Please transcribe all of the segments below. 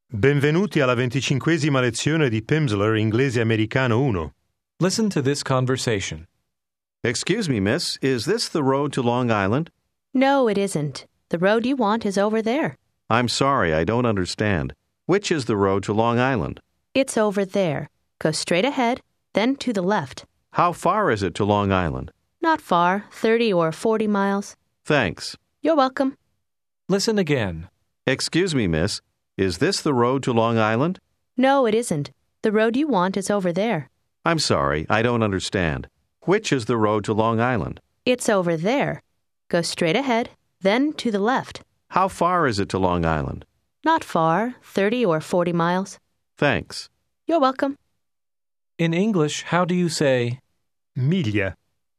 Benvenuti alla 25esima lezione di Pimsleur Inglese Americano 1. Listen to this conversation. Excuse me, miss, is this the road to Long Island? No, it isn't. The road you want is over there. I'm sorry, I don't understand. Which is the road to Long Island? It's over there. Go straight ahead, then to the left. How far is it to Long Island? Not far, 30 or 40 miles. Thanks. You're welcome. Listen again. Excuse me, miss, is this the road to Long Island? No, it isn't. The road you want is over there. I'm sorry, I don't understand. Which is the road to Long Island? It's over there. Go straight ahead, then to the left. How far is it to Long Island? Not far, 30 or 40 miles. Thanks. You're welcome. In English, how do you say, Miglia.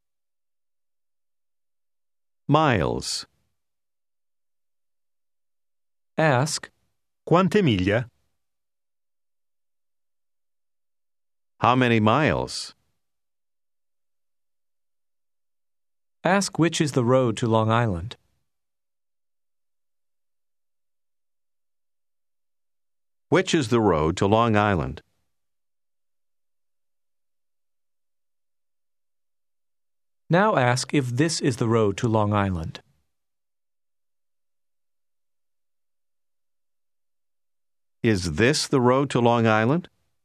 Miles. ask, Quante miglia? How many miles? ask which is the road to Long Island? Which is the road to Long Island? Now ask if this is the road to Long Island. Is this the road to Long Island?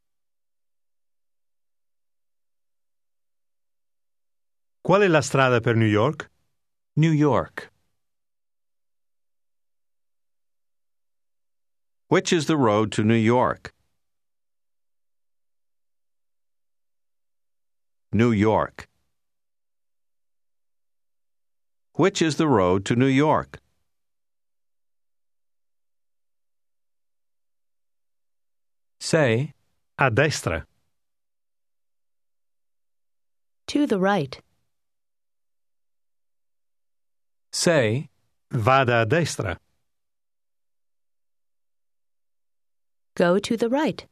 Qual è la strada per New York? New York. Which is the road to New York? New York. Which is the road to New York? Say, A destra. To the right. say, Vada a destra. Go to the right.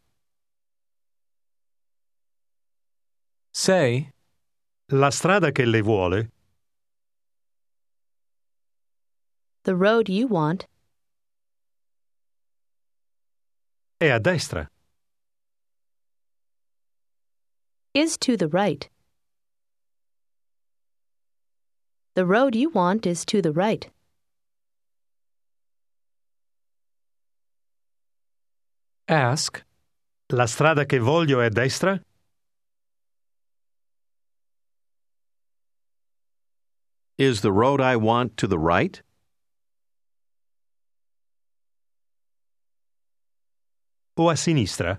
say, La strada che lei vuole The road you want è a destra. is to the right. The road you want is to the right. ask, La strada che voglio è a destra? Is the road I want to the right? O a sinistra?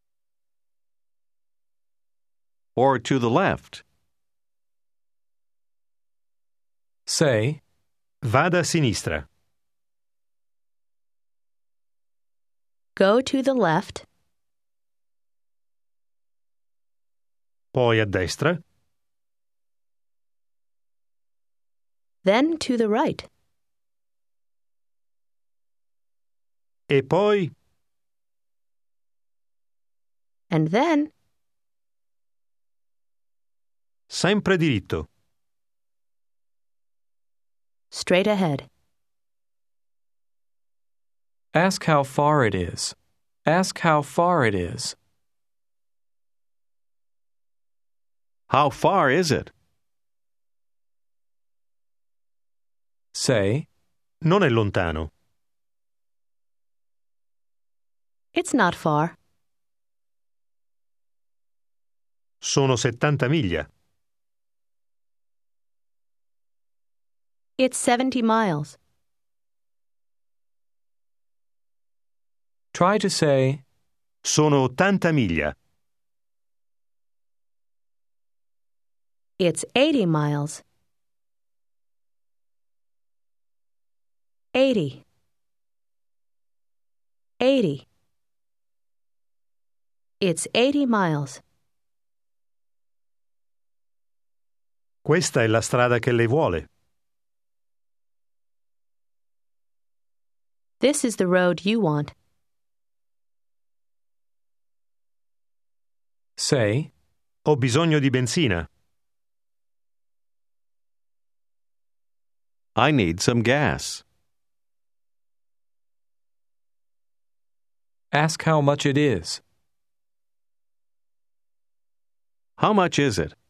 Or to the left? say, Vada a sinistra. Go to the left. Poi a destra. Then to the right. E poi And then sempre diritto. straight ahead. ask how far it is. Ask how far it is. How far is it? Say, Non è lontano. It's not far. Sono 70 miglia. It's 70 miles. try to say, Sono 80 miglia. It's 80 miles. 80. 80. It's 80 miles. Questa è la strada che lei vuole. This is the road you want. say, Ho bisogno di benzina. I need some gas. Ask how much it is. How much is it?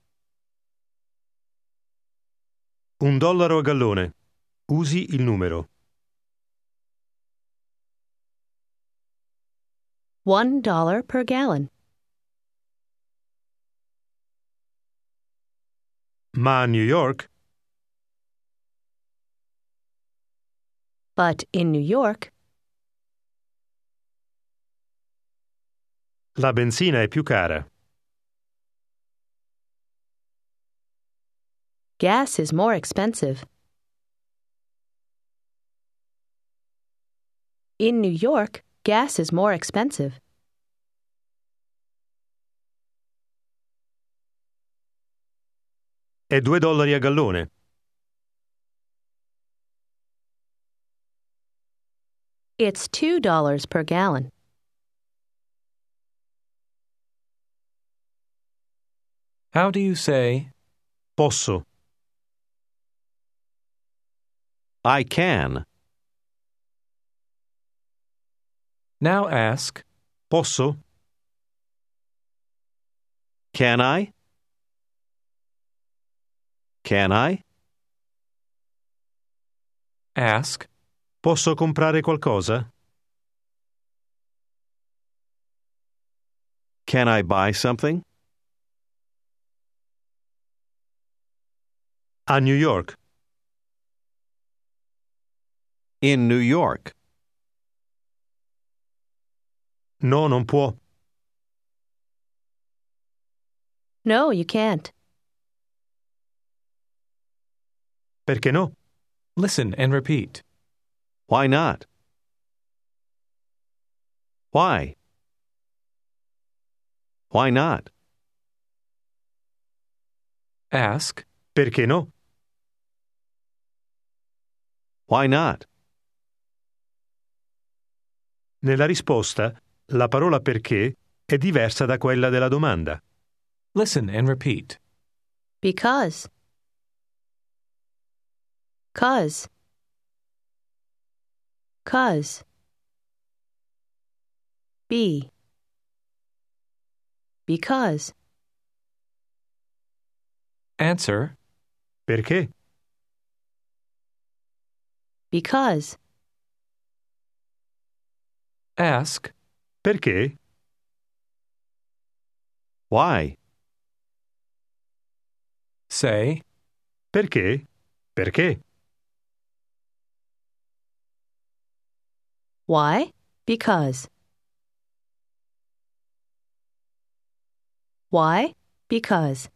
$1 a gallone. Usi il numero. $1 per gallon. Ma a New York But in New York, la benzina è più cara. gas is more expensive. In New York, gas is more expensive. È $2 a gallone. It's $2 per gallon. How do you say, Posso. I can. now ask, Posso? Can I? Can I? ask, Posso comprare qualcosa? Can I buy something? A New York. In New York. No, non può. No, you can't. Perché no? listen and repeat. Why not? Why? Why not? Ask, Perché no? Why not? Nella risposta, la parola perché è diversa da quella della domanda. listen and repeat. Because. 'Cause. 'Cause. Be. Because. Answer, Perché? Because. ask, Perché? Why? say, Perché? Perché? Why? Because. Why? Because.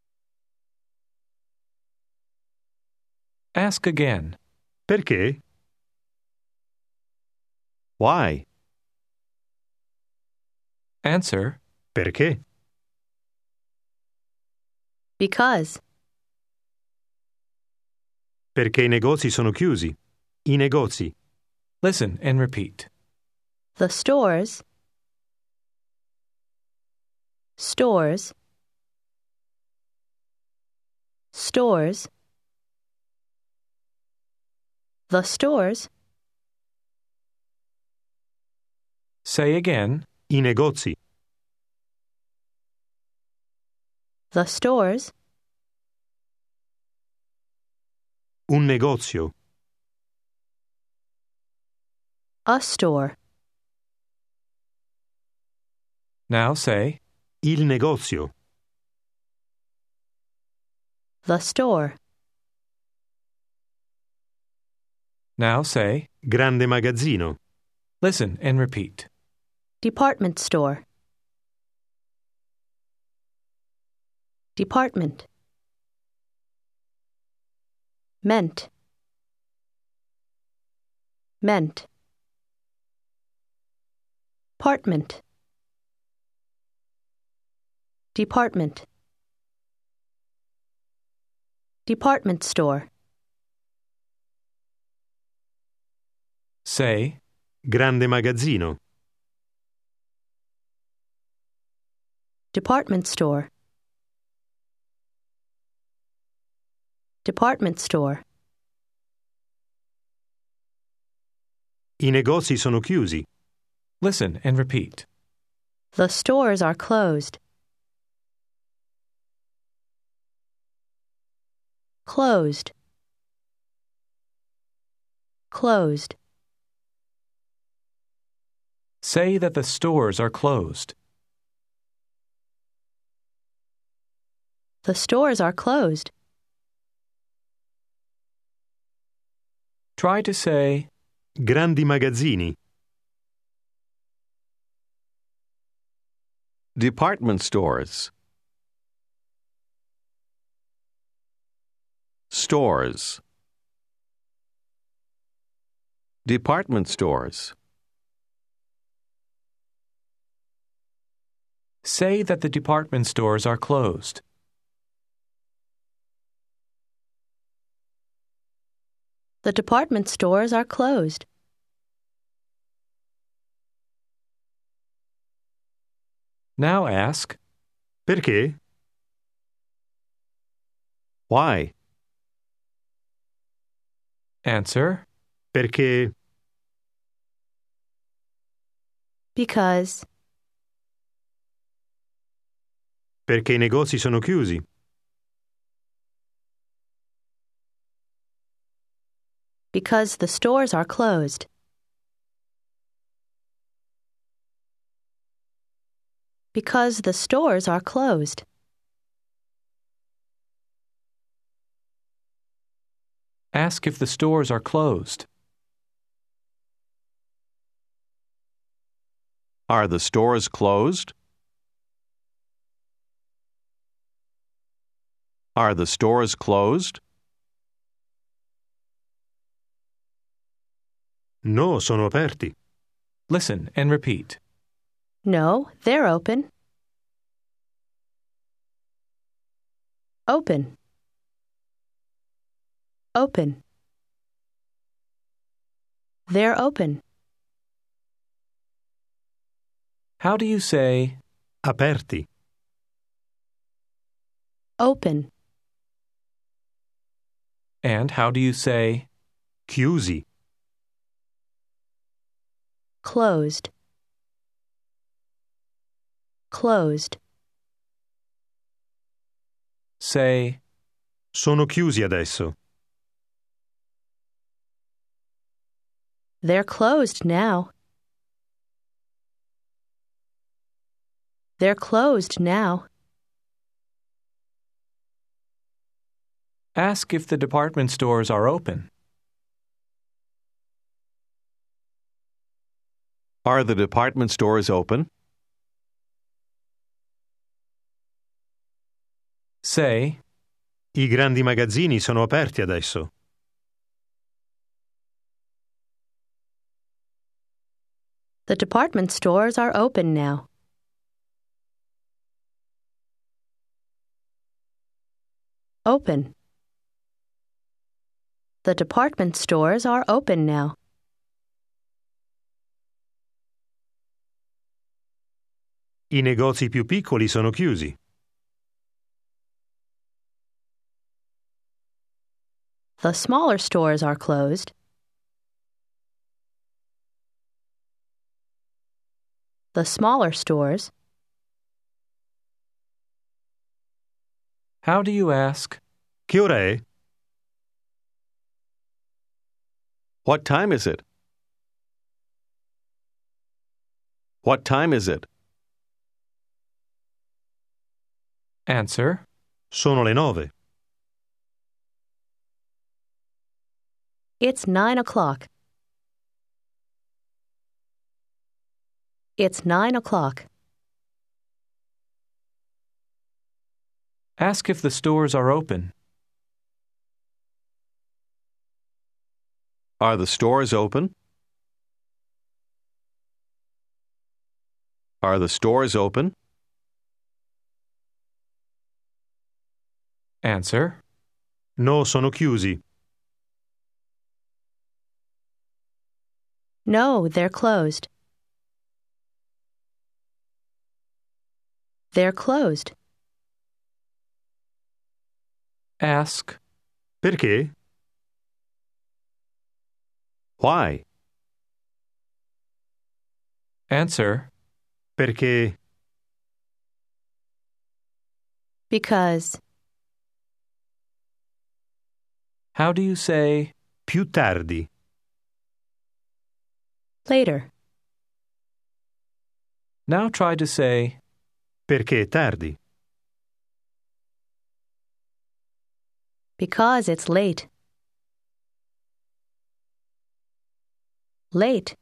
ask again. Perché? Why? Answer, Perché? Because. Perché i negozi sono chiusi. I negozi. listen and repeat. The stores. Stores. Stores. The stores. Say again, I negozi. The stores. Un negozio. A store. now say, Il negozio. The store. now say, Grande magazzino. listen and repeat. Department store. Department. Meant. Meant. Apartment. Department. Department store. Say, Grande magazzino. Department store. Department store. I negozi sono chiusi. Listen and repeat. The stores are closed. Closed. Closed. Say that the stores are closed. The stores are closed. Try to say, Grandi magazzini. Department stores. Stores. Department stores. say that the department stores are closed. The department stores are closed. Now ask, Perché? Why? answer, Perché? Because. Perché i negozi sono chiusi. Because the stores are closed. Because the stores are closed. ask if the stores are closed. Are the stores closed? Are the stores closed? No, sono aperti. Listen and repeat. No, they're open. Open. Open. They're open. How do you say, Aperti. Open. and how do you say, Chiusi. Closed. Closed. say, Sono chiusi adesso. They're closed now. They're closed now. ask if the department stores are open. Are the department stores open? Say, I grandi magazzini sono aperti adesso. The department stores are open now. Open. The department stores are open now. I negozi più piccoli sono chiusi. The smaller stores are closed. The smaller stores. how do you ask, Che ora è? What time is it? What time is it? answer, Sono le 9. It's 9 o'clock. It's 9 o'clock. ask if the stores are open. Are the stores open? Are the stores open? Answer, No, sono chiusi. No, they're closed. They're closed. ask, Perché? Why? Answer. Perché. Because. How do you say Più tardi. Later. Now try to say Perché tardi. Because it's late. Late.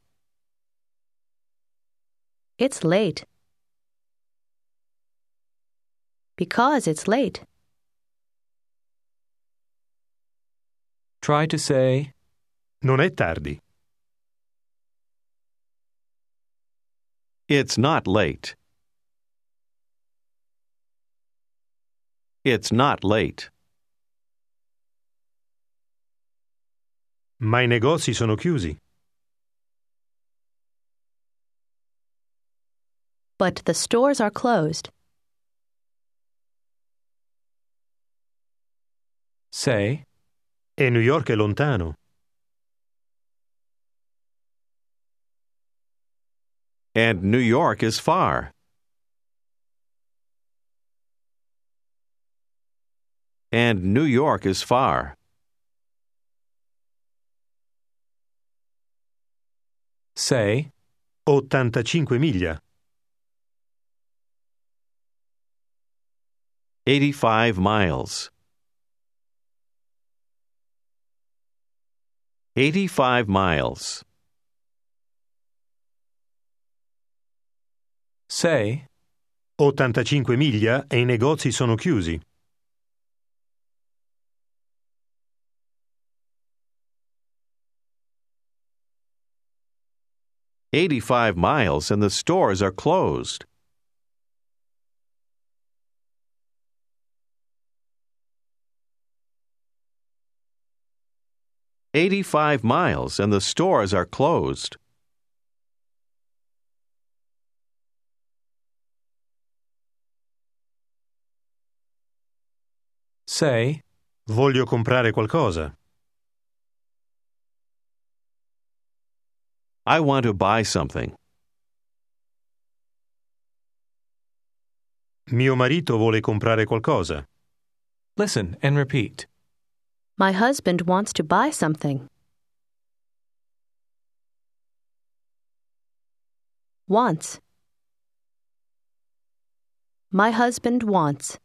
It's late. Because it's late. Try to say Non è tardi. It's not late. It's not late. Ma i negozi sono chiusi. But the stores are closed. Say E New York è lontano. And New York is far. And New York is far. Say 85 miglia. 85 miles. 85 miles. Say 85 miglia e i negozi sono chiusi. "85 miles and the stores are closed." "85 miles and the stores are closed." Say Voglio comprare qualcosa. I want to buy something. Mio marito vuole comprare qualcosa. Listen and repeat. My husband wants to buy something. Wants. My husband wants.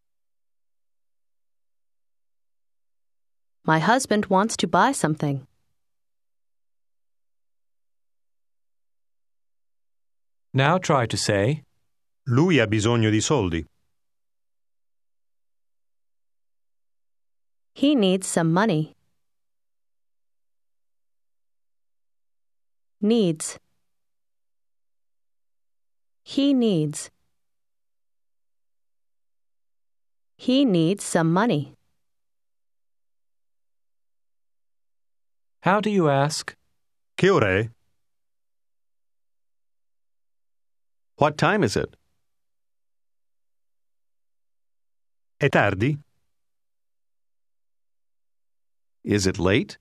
My husband wants to buy something. Now try to say Lui ha bisogno di soldi. He needs some money. Needs. He needs. He needs some money. How do you ask? Che ora è? What time is it? È tardi? Is it late?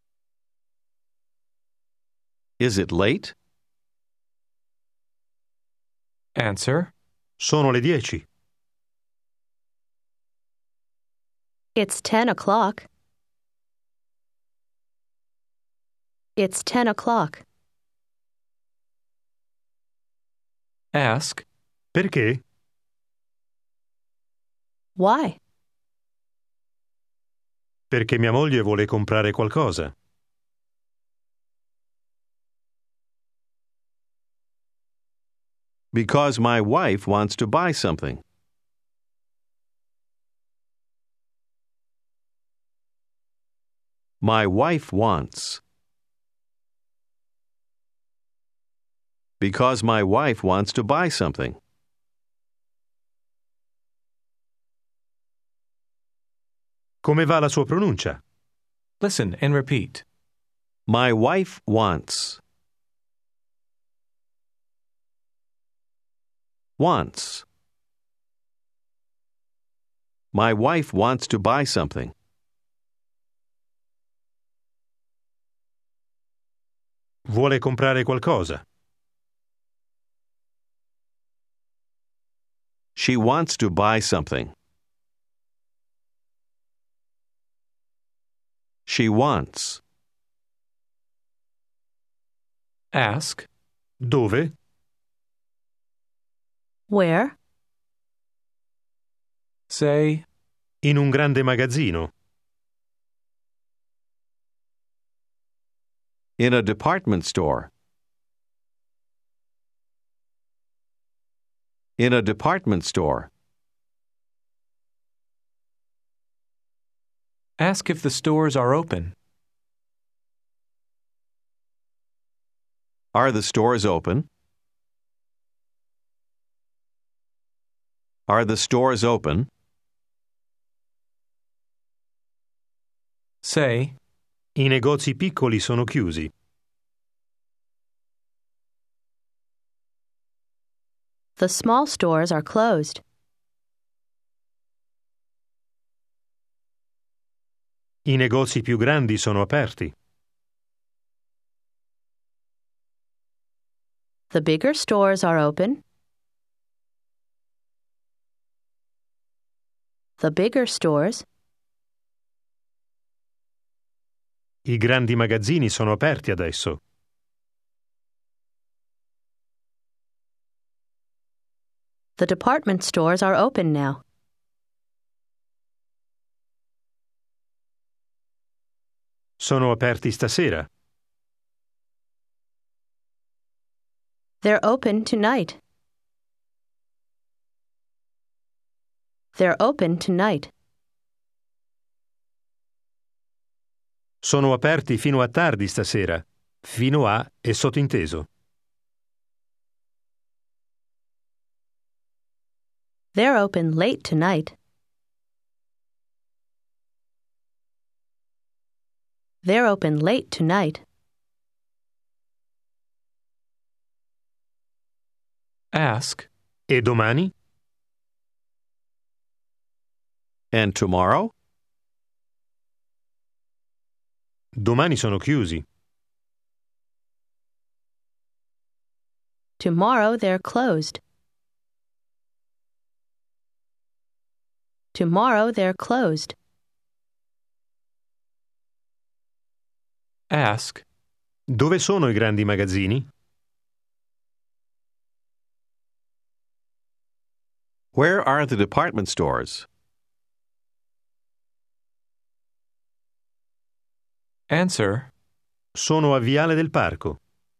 Is it late? Answer Sono le 10. It's 10 o'clock. It's 10 o'clock. Ask Perché? Why? Perché mia moglie vuole comprare qualcosa. Because my wife wants to buy something. My wife wants. Because my wife wants to buy something. Come va la sua pronuncia? Listen and repeat. My wife wants. Wants. My wife wants to buy something. Vuole comprare qualcosa. She wants to buy something. She wants. Ask. Dove? Where? Say, In un grande magazzino. In a department store. In a department store. ask if the stores are open. Are the stores open? Are the stores open? Say, I negozi piccoli sono chiusi. The small stores are closed. I negozi più grandi sono aperti. The bigger stores are open. The bigger stores. I grandi magazzini sono aperti adesso. The department stores are open now. Sono aperti stasera. They're open tonight. They're open tonight. Sono aperti fino a tardi stasera. Fino a è sottinteso. They're open late tonight. They're open late tonight. ask, E domani? And tomorrow? Domani sono chiusi. Tomorrow they're closed. Tomorrow they're closed. ask, Dove sono i grandi magazzini? Where are the department stores? answer, Sono a Viale del Parco.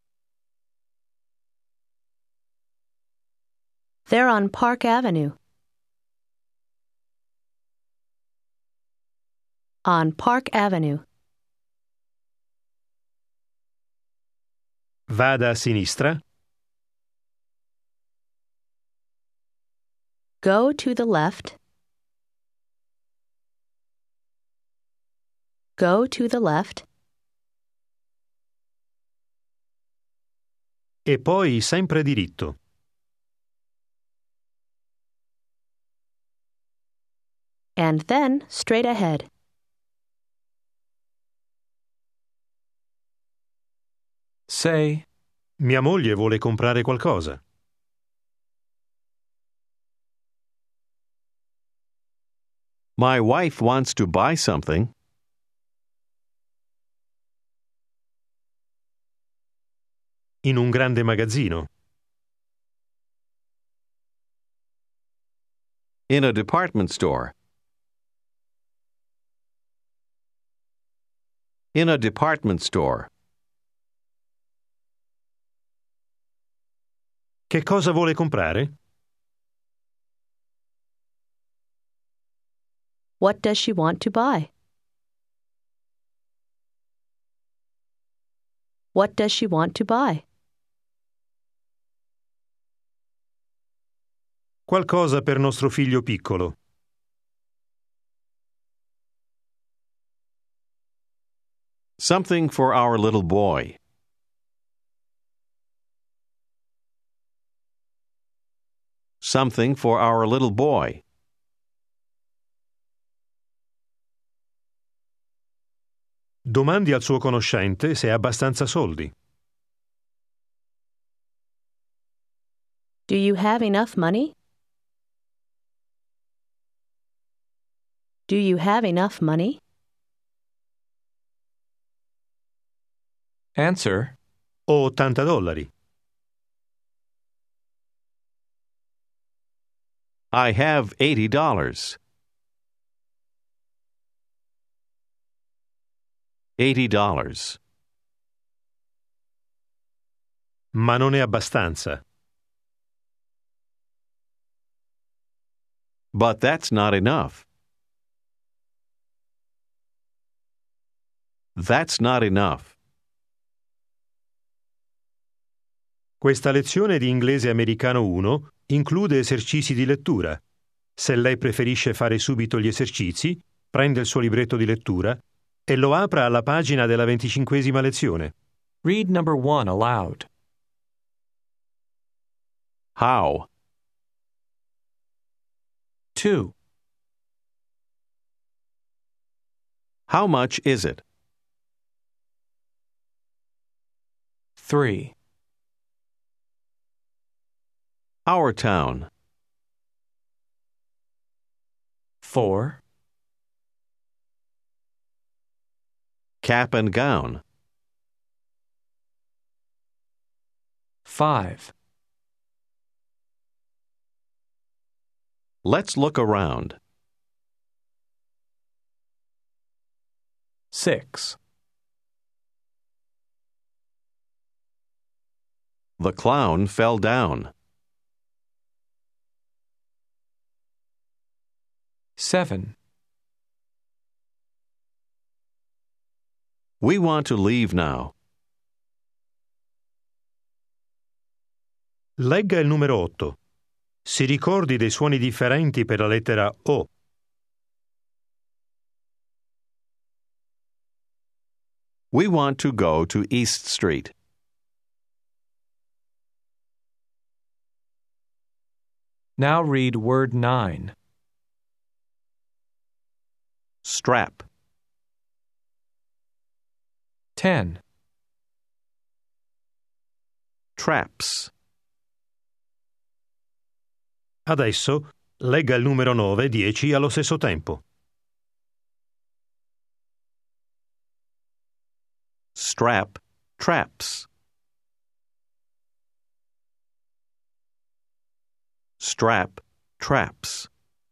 They're on Park Avenue. On Park Avenue. Vada a sinistra. Go to the left. Go to the left. E poi sempre diritto. And then straight ahead. say, Mia moglie vuole comprare qualcosa. My wife wants to buy something. In un grande magazzino. In a department store. In a department store. Che cosa vuole comprare? What does she want to buy? What does she want to buy? Qualcosa per nostro figlio piccolo. Something for our little boy. Something for our little boy. Domandi al suo conoscente se ha abbastanza soldi. Do you have enough money? Do you have enough money? Answer. Ho $80. I have $80. $80. Ma non è abbastanza. But that's not enough. That's not enough. Questa lezione di inglese americano 1 include esercizi di lettura. Se lei preferisce fare subito gli esercizi, prenda il suo libretto di lettura e lo apra alla pagina della 25ª lezione. Read number 1 aloud. How? 2, How much is it? 3, Our town. 4, Cap and gown. 5, Let's look around. 6, The clown fell down. 7, We want to leave now. Legga il numero 8. Si ricordi dei suoni differenti per la lettera O. We want to go to East Street. Now read word 9. Strap. 10, Traps. Adesso legga il numero 9 e 10 allo stesso tempo. Strap. Traps. Strap. Traps.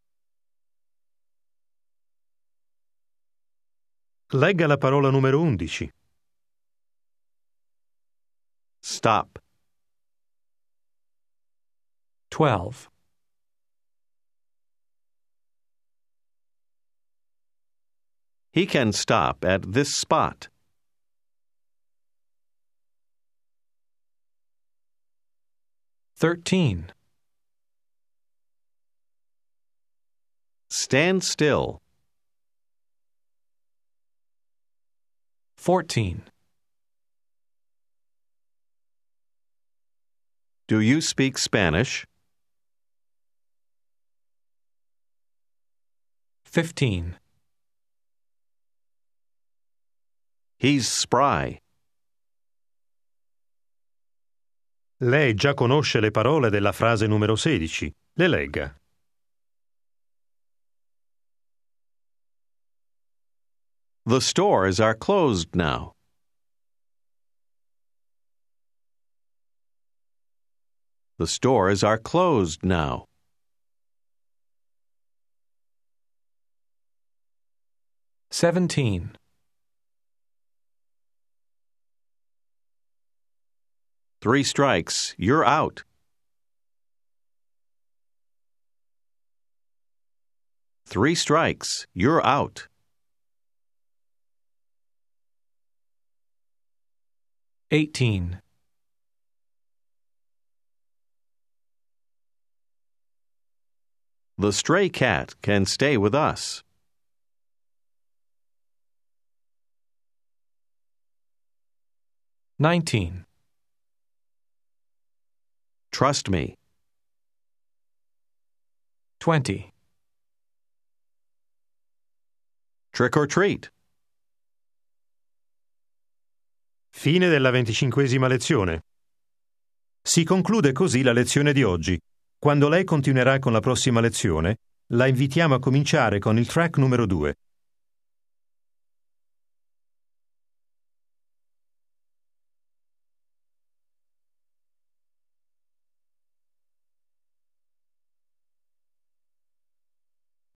Legga la parola numero 11. Stop. 12, He can stop at this spot. 13, Stand still. 14, Do you speak Spanish? 15, He's spry. Lei già conosce le parole della frase numero 16. Le legga. The stores are closed now. The stores are closed now. $17, 3 strikes, you're out. 3 strikes, you're out. 18, The stray cat can stay with us. 19, Trust me. 20, Trick or treat. Fine della 25ª lezione. Si conclude così la lezione di oggi. Quando lei continuerà con la prossima lezione, La invitiamo a cominciare con il track numero 2.